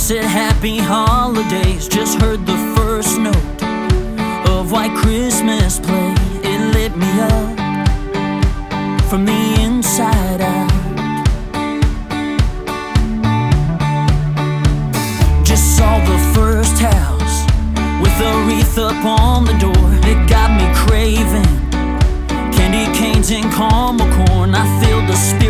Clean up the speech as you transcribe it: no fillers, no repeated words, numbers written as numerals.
said happy holidays, just heard the first note of White Christmas play. It lit me up from the inside out. Just saw the first house with a wreath up on the door. It got me craving candy canes and caramel corn. I feel the spirit